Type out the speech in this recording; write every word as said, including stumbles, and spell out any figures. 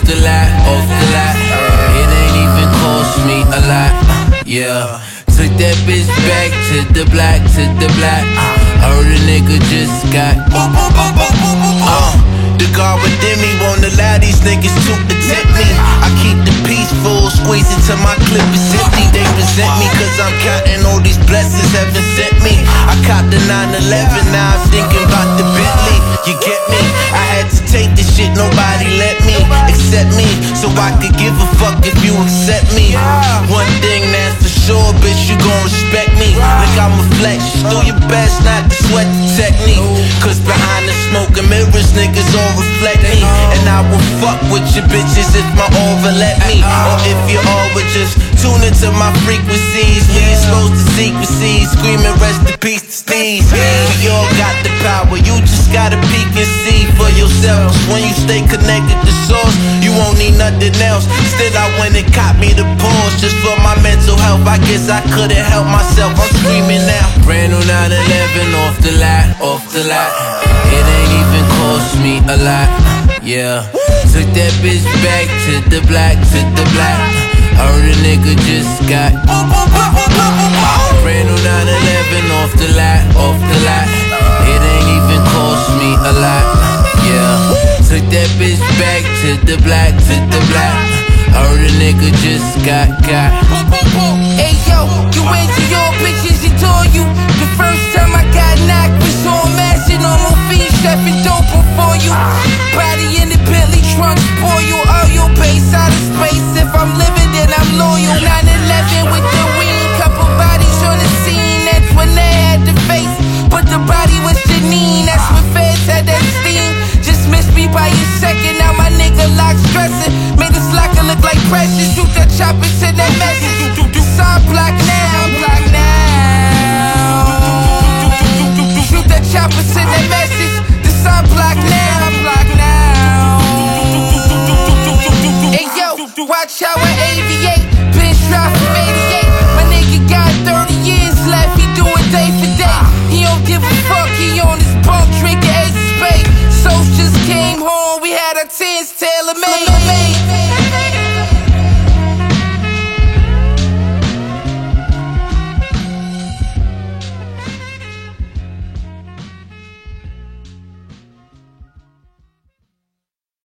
the lot, off the lot. It ain't even cost me a lot, yeah. Took that bitch back to the block, to the block. Heard a nigga just got uh, the God within me won't allow these niggas to attempt me. I keep the peaceful, squeeze it till my clip is empty. They resent me cause I'm counting all these blessings heaven sent me. I copped the nine eleven, now I'm thinking about the Bentley. You get me? I had to take this shit, nobody let me accept me, so I could give a fuck if you accept me. One thing that's for sure, bitch, you gon' respect me. Like I'm a flex, just do your best not to sweat the technique. Cause behind the smoke and mirrors, niggas all reflect me. And I will fuck with your bitches if my over let me. Or if you all would just tune into my frequencies. We exposed to secrecies, screaming rest in peace to Steve. We all got the power, you just gotta peek and see for yourself. Cause when you stay connected to source, you won't need nothing else. Still I went and caught me the pause just for my mental health. I guess I couldn't help myself, I'm screaming now. Brand new nine eleven off the lot, off the lot. It ain't even cost me a lot, yeah. Took that bitch back to the block, to the block. Heard a nigga just got brand new nine eleven off the lot, off the lot. It ain't even cost me a lot, yeah. Took that bitch back to the block, to the block. Heard a nigga just got got. Hey yo, you went to your bitches and told you. The first time I got knocked, we saw a mansion on my feet, stepping dope before you. Body in the Bentley trunk, spoil you. All your base out of space. If I'm living, then I'm loyal. nine eleven with the wing, couple bodies on the scene. That's when they had the face, but the body was Janine. That's when feds had that steam. Just missed me by a second. Now my nigga locked stressing. Made this locker look like precious. Shoot that chopper, send that message. Sign block now, block now. Shoot that chopper, send that message. The sign block now, block now. Hey yo, watch how I aviate. Bench drop from eighty-eight. My nigga got thirty years left. He do it day for day. He don't give a fuck. He on his bunk drinking Ace of Spades. Soch just came home. We had our tens tailor made.